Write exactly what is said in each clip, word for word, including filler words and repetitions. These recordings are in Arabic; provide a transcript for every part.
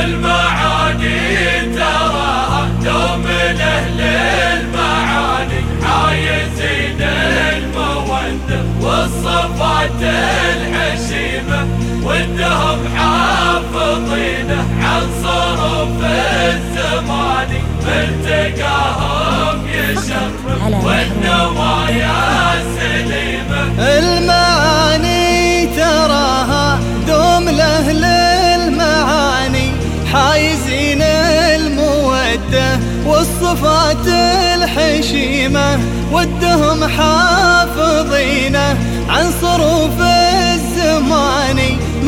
المعاني تراها دوم لأهل المعاني، عايزين المودة والصفات الحشيمة، وانهم حافظينه عن صروف الزمان، بالتقاهم يشرف والنوايا سليمة. المعاني تراها دوم لأهل المعاني، حايزين المودة والصفات الحشيمة، ودهم حافظينه عن صروف الزمان،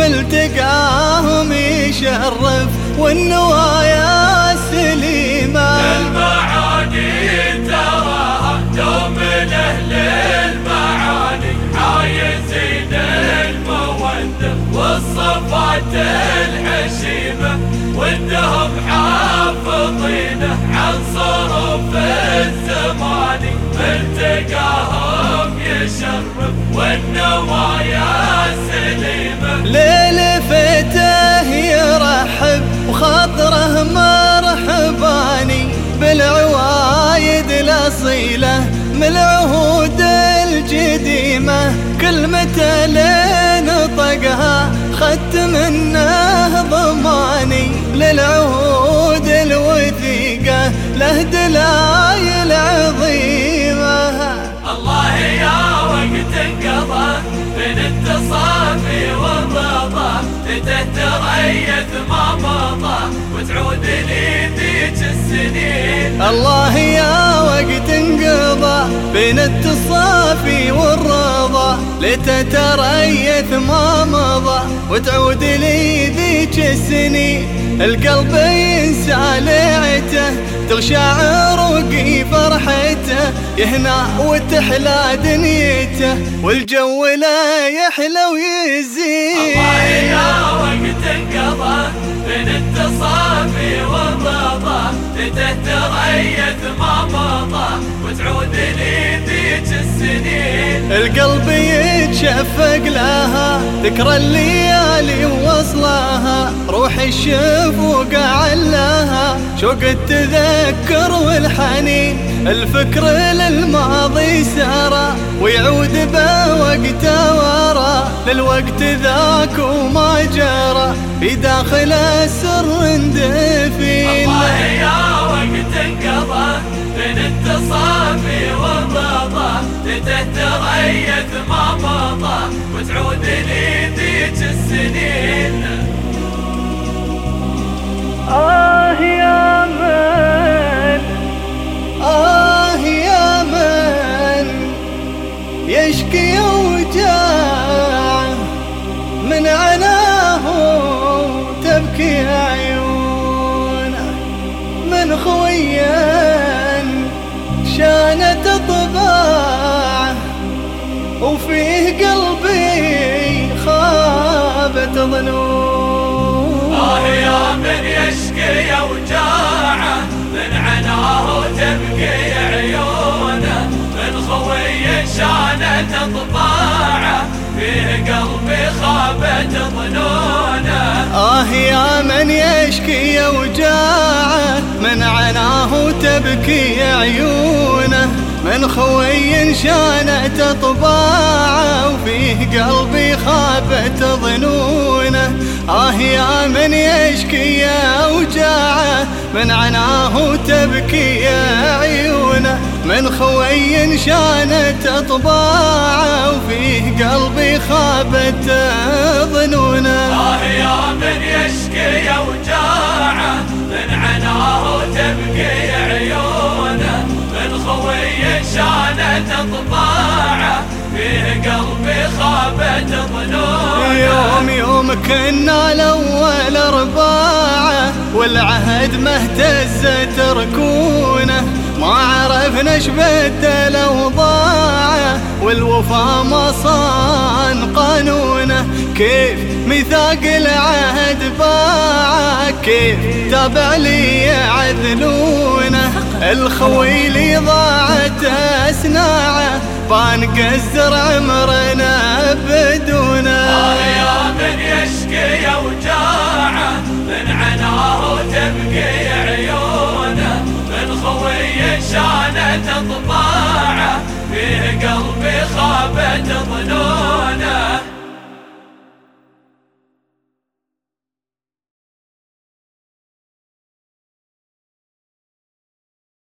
ملتقاهم يشرف والنوايا سليمة. المعاني تراها دوم لأهل المعاني، عايزين المودة والصفات الحشيمة، وانهم حافظينه عن صروف الزمان، بالتقاهم يشرف والنوايا سليمة. ليل فتاه يرحب وخاطره مرحباني، بالعوايد الأصيلة من العهود القديمة، كلمة لين طقها خدت منه ضماني، للعهود الوثيقة له دلايل عظيمة. الله يا وقت انقضى بين التصافي والرضا، تتريث ما مضى وتعود لي ذيك السنين. الله يا وقت انقضى بين التصافي والرضا، لتتريث ما مضى وتعود لي ذيك السنين. القلب ينسى لعته تغشى عروقي فرحته، يهنا وتحلى دنيته والجو لا يحلى ويزين. الله يا وقت انقضى بين التصافي والرضا، تتريث ما مضى وتعود لي ذيك السنين. القلب يتشفق لها ذكرى الليالي ووصلها، روح الشفوق علاها شوق التذكر والحنين. الفكر للماضي سارى ويعود بوقته ورا، للوقت ذاك وما جرى في داخل السر دفين. الله يا وقت انقضى بين التصافي والرضا، تتريث ما مضى وتعود لي ذيك السنين. آه يا من آه يا من يشكي وجاع من عناه تبكي عيونه، من خويا شانت طباعه وفيه قلبي خابت ظنون. آه يا من يشكي وجاعه من عناه تبكي عيونه، من خوي شانت طباعه فيه قلبي خابت ظنونه. آه يا من يشكي وجاعه من عناه تبكي عيونه، من خوي شانت طباعه وفيه قلبي خابت ظنونه. آه يا من يشكي وجاعه من عناه تبكي عيونه، من خوي شانت طباعه وفيه قلبي خابت ظنونه. آه يا من يشكي وجاعه من عناه تبكي عيونه، من خوي شانت طباعه فيه قلبي خابت ظنونه. يوم يوم كنا الأول أرباعه والعهد مهتزت ركونه، ما عرفنا ايش بدل اوضاعه والوفا ما صان قانونه. كيف ميثاق العهد باعه، كيف تابع لي يعذلونه. الخوي لي ضاعت اسناعه بنقزر عمرنا بدونه. آه يا من يشكي وجاعه من عناه شانت طباعه، فيه قلبي خاب